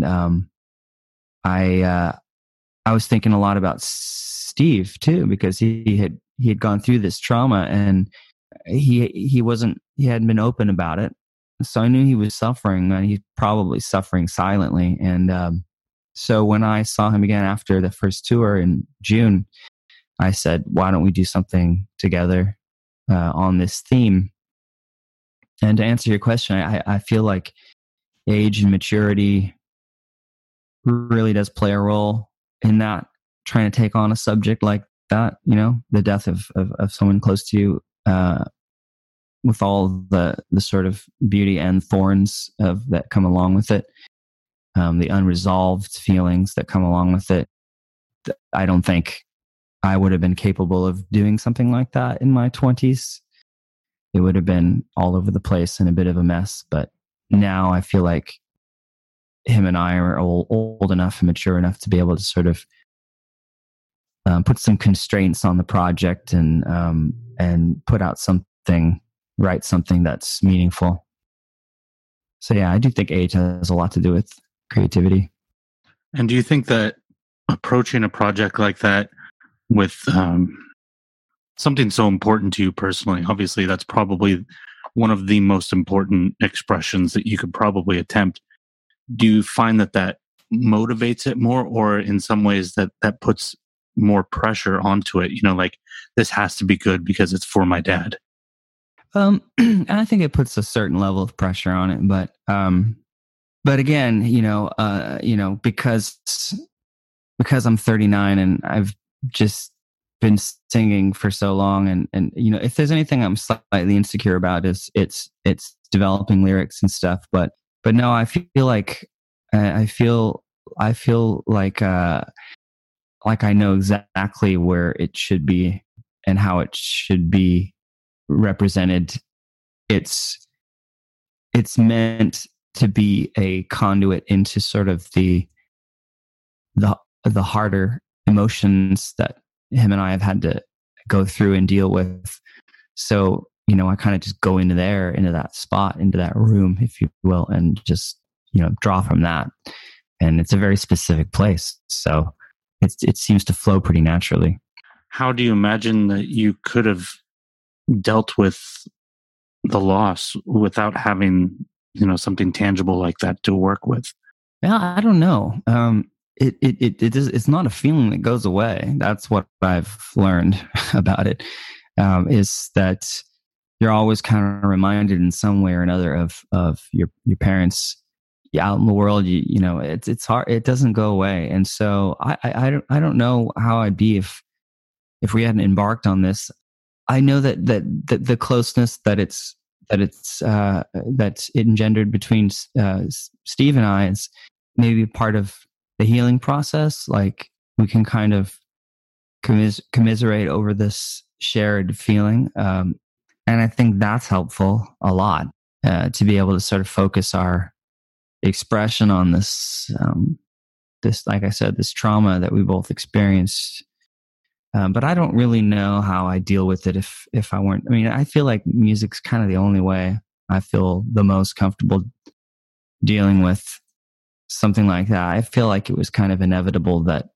I was thinking a lot about Steve too, because he had gone through this trauma, and he hadn't been open about it. So I knew he was suffering, and he's probably suffering silently. And so when I saw him again after the first tour in June, I said, why don't we do something together on this theme? And to answer your question, I feel like age and maturity really does play a role in that, trying to take on a subject like that, the death of someone close to you. with all the sort of beauty and thorns of that come along with it, the unresolved feelings that come along with it. I don't think I would have been capable of doing something like that in my 20s. It would have been all over the place and a bit of a mess. But now I feel like him and I are old enough and mature enough to be able to sort of put some constraints on the project and put out something, write something that's meaningful. So yeah, I do think age has a lot to do with creativity. And do you think that approaching a project like that with something so important to you personally, obviously that's probably one of the most important expressions that you could probably attempt, do you find that motivates it more, or in some ways that puts more pressure onto it? Like, this has to be good because it's for my dad. And I think it puts a certain level of pressure on it, but again, because I'm 39 and I've just been singing for so long, and if there's anything I'm slightly insecure about, it's developing lyrics and stuff. But no, I feel like I feel like I know exactly where it should be and how it should be represented. It's meant to be a conduit into sort of the harder emotions that him and I have had to go through and deal with. So, I kind of just go into that spot, into that room, if you will, and just, draw from that. And it's a very specific place. So it seems to flow pretty naturally. How do you imagine that you could have dealt with the loss without having, something tangible like that to work with? Yeah, I don't know. It's not a feeling that goes away. That's what I've learned about it, is that you're always kind of reminded in some way or another of your parents out in the world. It's hard. It doesn't go away. And so I don't know how I'd be if we hadn't embarked on this. I know that the closeness that it engendered between Steve and I is maybe part of the healing process. Like, we can kind of commiserate over this shared feeling. And I think that's helpful a lot, to be able to sort of focus our expression on this, like I said, this trauma that we both experienced. But I don't really know how I deal with it if I weren't. I mean, I feel like music's kind of the only way I feel the most comfortable dealing with something like that. I feel like it was kind of inevitable that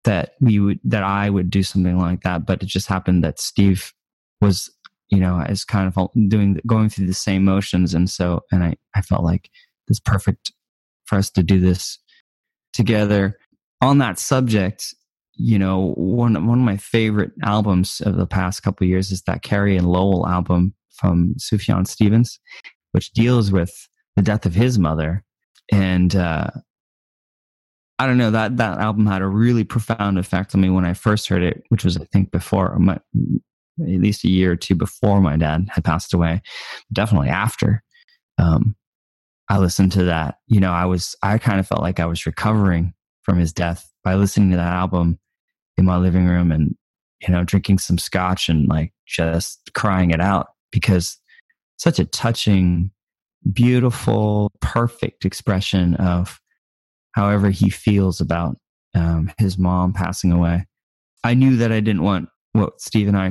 I would do something like that, but it just happened that Steve was, is kind of going through the same motions, and I felt like it's perfect for us to do this together. On that subject, one of my favorite albums of the past couple of years is that Carrie and Lowell album from Sufjan Stevens, which deals with the death of his mother. And I don't know, that album had a really profound effect on me when I first heard it, which was, I think, at least a year or two before my dad had passed away. Definitely after. I listened to that. I kind of felt like I was recovering from his death by listening to that album in my living room and, drinking some scotch and like just crying it out, because such a touching, beautiful, perfect expression of however he feels about his mom passing away. I knew that I didn't want what Steve and I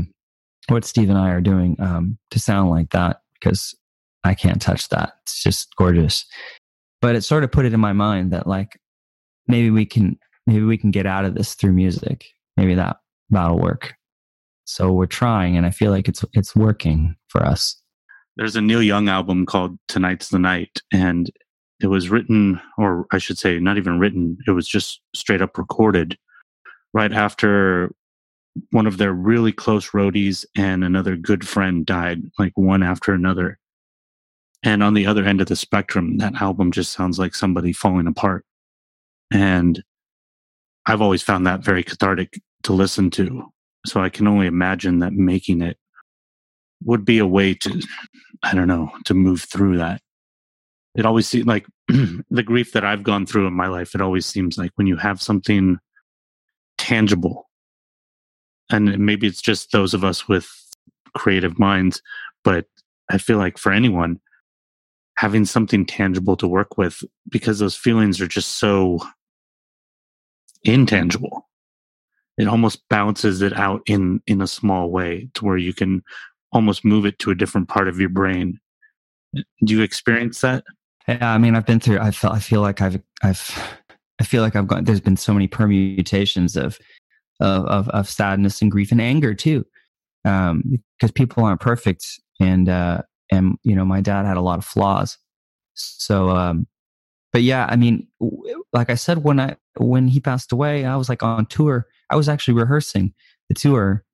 are doing to sound like that, because I can't touch that. It's just gorgeous. But it sort of put it in my mind that, like, maybe we can get out of this through music. Maybe that'll work. So we're trying, and I feel like it's working for us. There's a Neil Young album called Tonight's the Night, and it was written, or I should say not even written, it was just straight up recorded right after one of their really close roadies and another good friend died, like one after another. And on the other end of the spectrum, that album just sounds like somebody falling apart. And I've always found that very cathartic to listen to. So I can only imagine that making it would be a way to, I don't know, to move through that. It always seems like the grief that I've gone through in my life, it always seems like when you have something tangible, and maybe it's just those of us with creative minds, but I feel like for anyone, having something tangible to work with, because those feelings are just so intangible, it almost balances it out in a small way to where you can almost move it to a different part of your brain. Do you experience that? Yeah, I mean, I've been through. I feel like I've gone. There's been so many permutations of sadness and grief and anger too, because people aren't perfect, and my dad had a lot of flaws. So, but yeah, I mean, like I said, when he passed away, I was like on tour. I was actually rehearsing the tour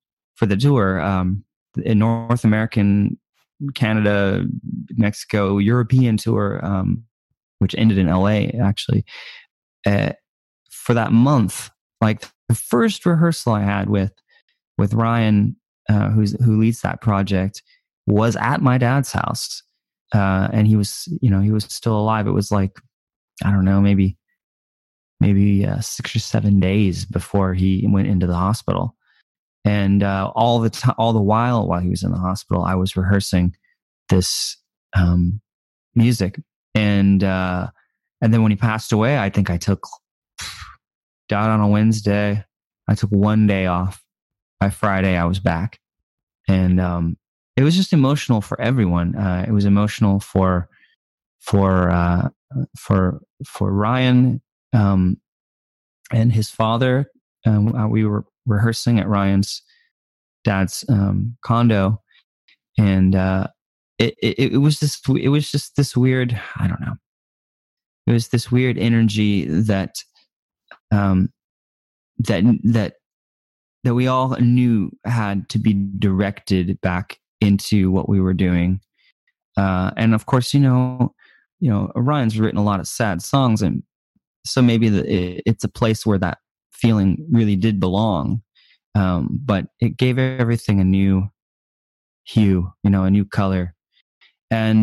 in North American, Canada, Mexico, European tour, which ended in LA actually. For that month, like the first rehearsal I had with Ryan, who leads that project, was at my dad's house, and he was still alive. It was like, I don't know, maybe 6 or 7 days before he went into the hospital. And all the while he was in the hospital, I was rehearsing this music. And then when he passed away, I think I took, died on a Wednesday. I took one day off. By Friday, I was back. And it was just emotional for everyone. It was emotional for Ryan and his father. We were rehearsing at Ryan's dad's condo, and it was just this weird, I don't know. It was this weird energy that we all knew had to be directed back into what we were doing. And of course, Ryan's written a lot of sad songs, and so maybe it's a place where that feeling really did belong. But it gave everything a new hue, a new color. And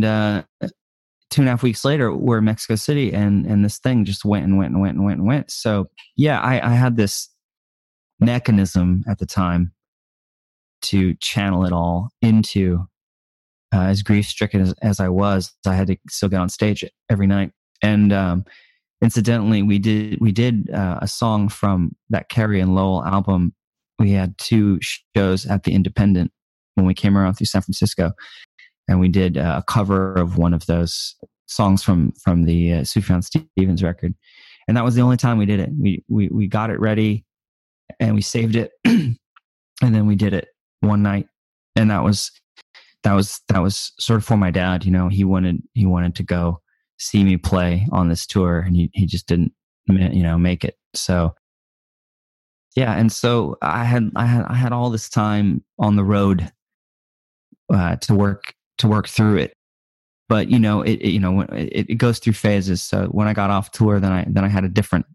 2.5 weeks later, we're in Mexico City, and this thing just went and went and went and went and went. So yeah, I had this mechanism at the time to channel it all into, as grief-stricken as I was, I had to still get on stage every night. And incidentally, we did a song from that Carrie and Lowell album. We had 2 shows at the Independent when we came around through San Francisco, and we did a cover of one of those songs from the Sufjan Stevens record. And that was the only time we did it. We got it ready and we saved it, and then we did it one night. And that was sort of for my dad. He wanted to go see me play on this tour, and he just didn't make it. So yeah, and so I had all this time on the road to work through it. But it goes through phases. So when I got off tour, then I had a different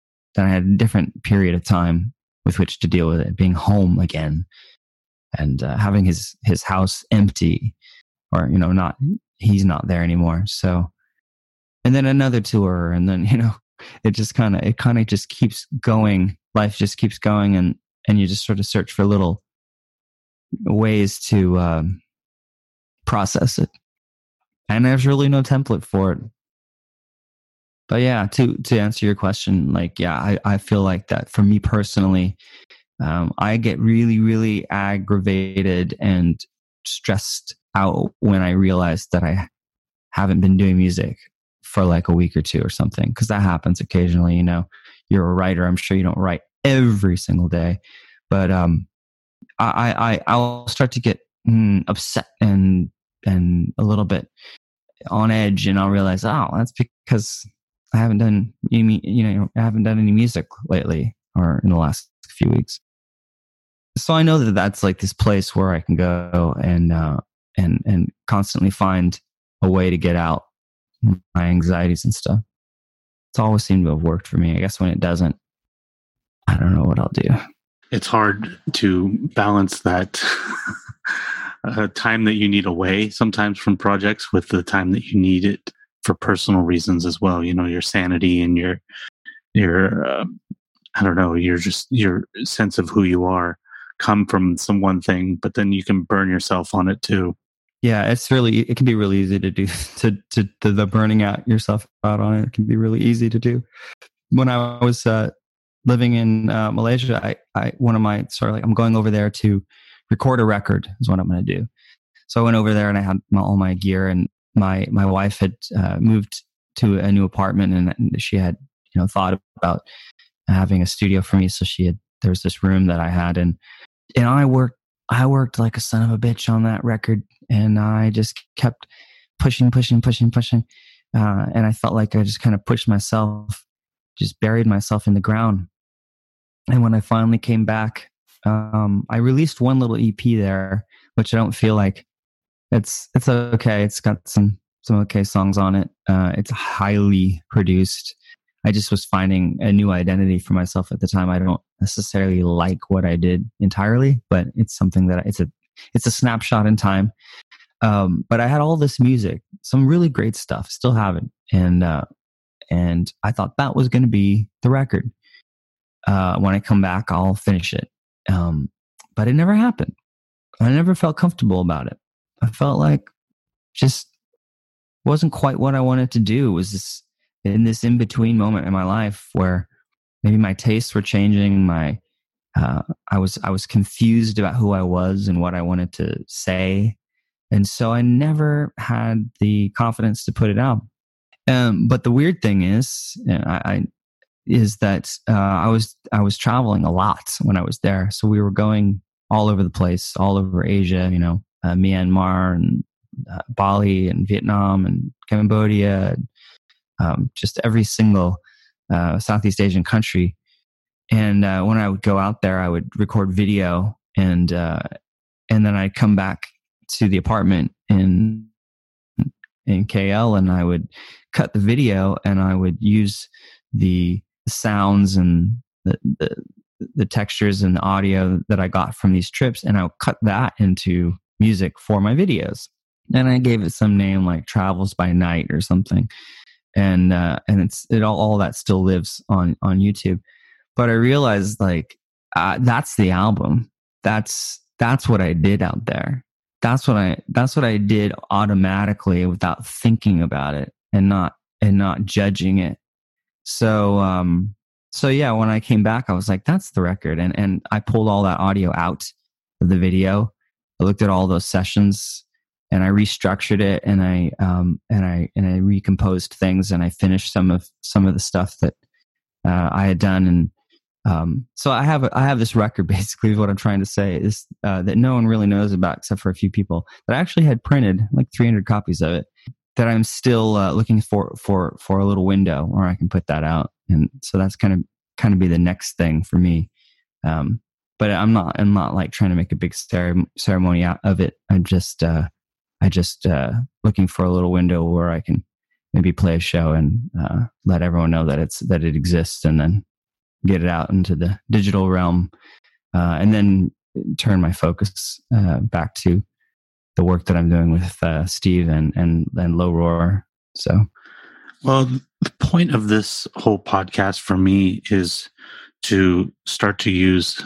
period of time with which to deal with it, being home again, and having his house empty, or he's not there anymore. So, and then another tour, and then it kind of just keeps going. Life just keeps going, and you just sort of search for little ways to process it. And there's really no template for it. But yeah, to answer your question, I feel like that for me personally, I get really, really aggravated and stressed out when I realize that I haven't been doing music for like a week or 2 or something, because that happens occasionally. You're a writer. I'm sure you don't write every single day, but I'll start to get upset and a little bit on edge, and I'll realize, that's because I haven't done any music lately or in the last few weeks. So I know that that's like this place where I can go and constantly find a way to get out my anxieties and stuff. It's always seemed to have worked for me. I guess when it doesn't, I don't know what I'll do. It's hard to balance that time that you need away sometimes from projects with the time that you need it for personal reasons as well. You know, your sanity and your I don't know, your sense of who you are come from some one thing, but then you can burn yourself on it too. Yeah, it can be really easy to do to the burning out yourself out on it. It can be really easy to do. When I was living in Malaysia, I'm going over there to record a record is what I'm going to do. So I went over there and I had all my gear, and my wife had moved to a new apartment, and she had thought about having a studio for me. So there was this room that I had, and I worked like a son of a bitch on that record, and I just kept pushing. And I felt like I just kind of pushed myself, just buried myself in the ground. And when I finally came back, I released one little EP there, which I don't feel like it's okay. It's got some okay songs on it. It's highly produced. I just was finding a new identity for myself at the time. I don't necessarily like what I did entirely, but it's something that it's a snapshot in time. But I had all this music, some really great stuff, still have it. And I thought that was going to be the record. When I come back, I'll finish it. But it never happened. I never felt comfortable about it. I felt like just wasn't quite what I wanted to do. It was in this in-between moment in my life where maybe my tastes were changing. I was confused about who I was and what I wanted to say. And so I never had the confidence to put it out. But the weird thing is that I was traveling a lot when I was there. So we were going all over the place, all over Asia, Myanmar and Bali and Vietnam and Cambodia, just every single Southeast Asian country. And when I would go out there, I would record video, and then I'd come back to the apartment in KL, and I would cut the video, and I would use the sounds and the textures and the audio that I got from these trips, and I would cut that into music for my videos. And I gave it some name like Travels by Night or something. And all that still lives on YouTube. But I realized like that's the album. That's what I did out there. That's what I did automatically without thinking about it and not judging it. So yeah, when I came back, I was like, that's the record. And I pulled all that audio out of the video. I looked at all those sessions, and I restructured it, and I recomposed things, and I finished some of the stuff that I had done. And so I have this record, basically is what I'm trying to say, is that no one really knows about except for a few people, that I actually had printed like 300 copies of it, that I'm still looking for a little window where I can put that out. And so that's kind of be the next thing for me. But I'm not like trying to make a big ceremony out of it. I just looking for a little window where I can maybe play a show and let everyone know that it exists, and then get it out into the digital realm, and then turn my focus back to the work that I'm doing with Steve and Low Roar. So, well, the point of this whole podcast for me is to start to use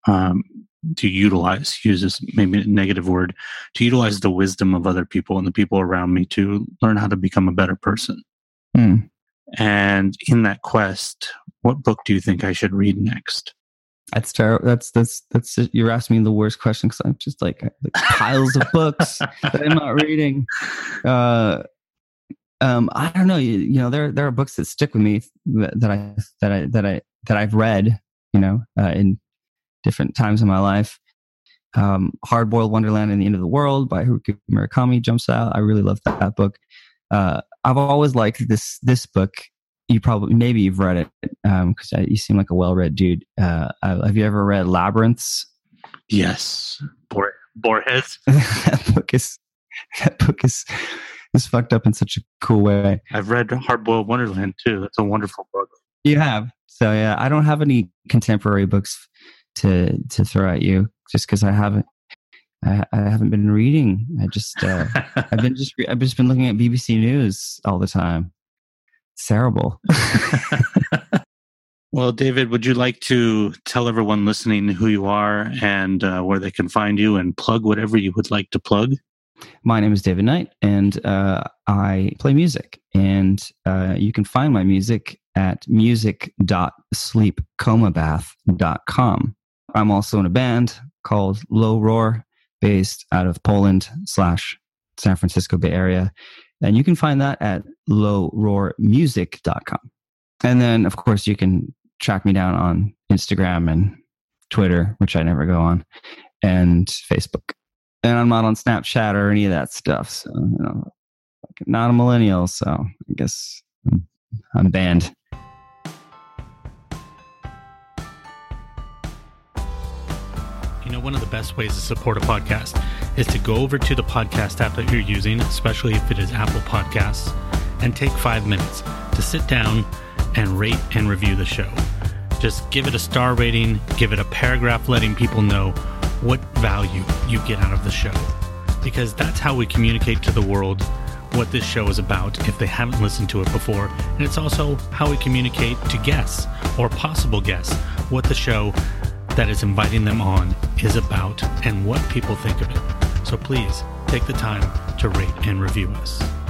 this maybe a negative word, to utilize the wisdom of other people and the people around me to learn how to become a better person. And in that quest, what book do you think I should read next? That's terrible. That's you're asking me the worst question, because I'm just like piles of books that I'm not reading. I don't know. There are books that stick with me that I've read, in different times in my life. Hard Boiled Wonderland and the End of the World by Haruki Murakami jumps out. I really love that book. I've always liked this book. Maybe you've read it, because you seem like a well-read dude. Have you ever read Labyrinths? Yes. Borges. That book is fucked up in such a cool way. I've read Hard Boiled Wonderland too. That's a wonderful book. You have. So yeah, I don't have any contemporary books to throw at you, just because I haven't. I haven't been reading. I've just been looking at BBC News all the time. It's terrible. Well, David, would you like to tell everyone listening who you are and where they can find you, and plug whatever you would like to plug? My name is David Knight, and I play music. And you can find my music at music.sleepcomabath.com. I'm also in a band called Low Roar, based out of Poland / San Francisco Bay Area. And you can find that at lowroarmusic.com. And then, of course, you can track me down on Instagram and Twitter, which I never go on, and Facebook. And I'm not on Snapchat or any of that stuff. So, not a millennial. So I guess I'm banned. One of the best ways to support a podcast is to go over to the podcast app that you're using, especially if it is Apple Podcasts, and take 5 minutes to sit down and rate and review the show. Just give it a star rating, give it a paragraph letting people know what value you get out of the show. Because that's how we communicate to the world what this show is about if they haven't listened to it before. And it's also how we communicate to guests or possible guests what the show that is inviting them on is about and what people think of it. So please take the time to rate and review us.